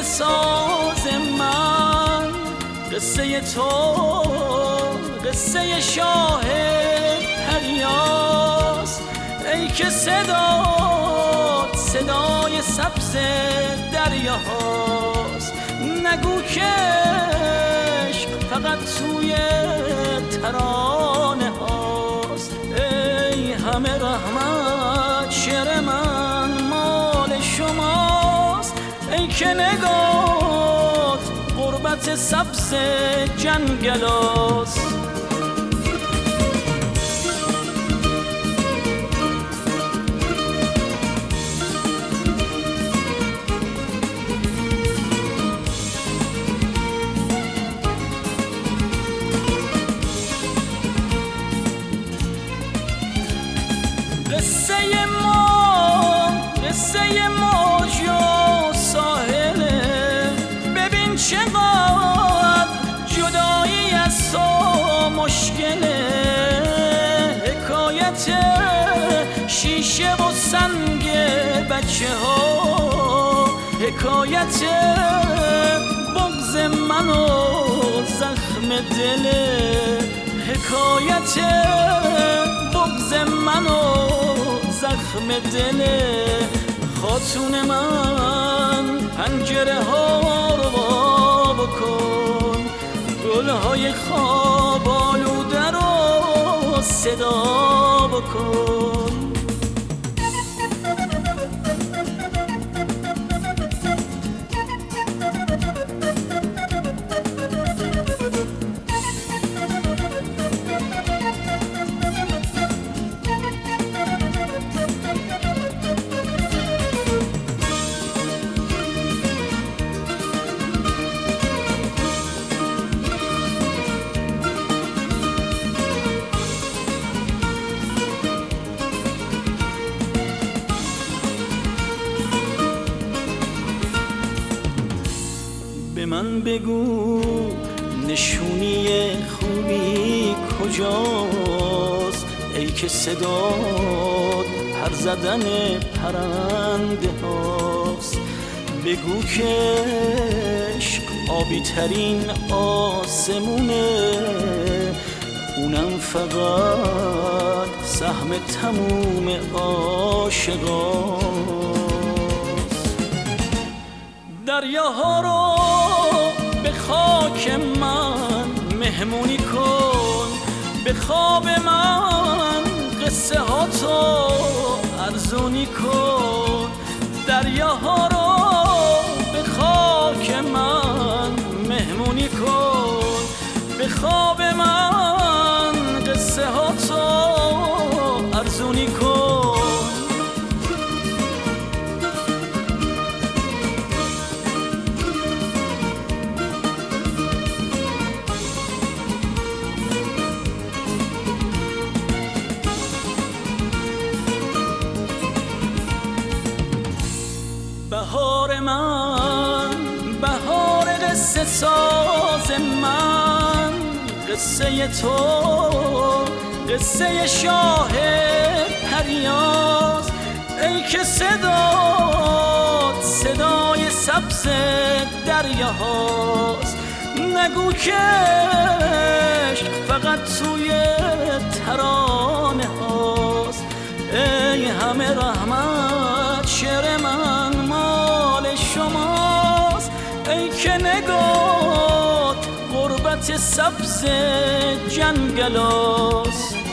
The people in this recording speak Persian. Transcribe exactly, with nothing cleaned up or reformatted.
ساز من، قصه تو قصه شاه پریاست. ای که صدات صدای سبز دریاست، نگو که عشق فقط توی ترانه هاست. ای همه رحمت شعر من مال شماست، ای که نگات غربت سبز جنگلاست. قصه ما قصه موج و ساحله، ببین چقدر جدایی از تو مشکله. حکایت شیشه و سنگ بچه ها، حکایت بغض من و زخم دله، حکایت بغض من و زخم دله. خاتون من پنجره ها رو وا بکن، گلهای خواب آلوده رو صدا بکن. به من بگو نشونی خوبی کجاست، ای که صدات پر زدن پرنده هاست. بگو که عشق آبی ترین آسمونه، اونم فقط سهم تموم عاشقاست. دریاها رو به خاک من مهمونی کن، به خواب من قصه ها تو ارزونی کن. دریاها رو به خاک من مهمونی کن، به خواب من قصه ها تو ارزونی کن. بهار من بهار قصه ساز من، قصه تو قصه شاه پریاست. ای که صدات صدای سبز دریاست، نگو که عشق فقط توی ترانه هاست. ای همه رحمت شعر من مال شماست، ای که نگات غربت سبز جنگلاست.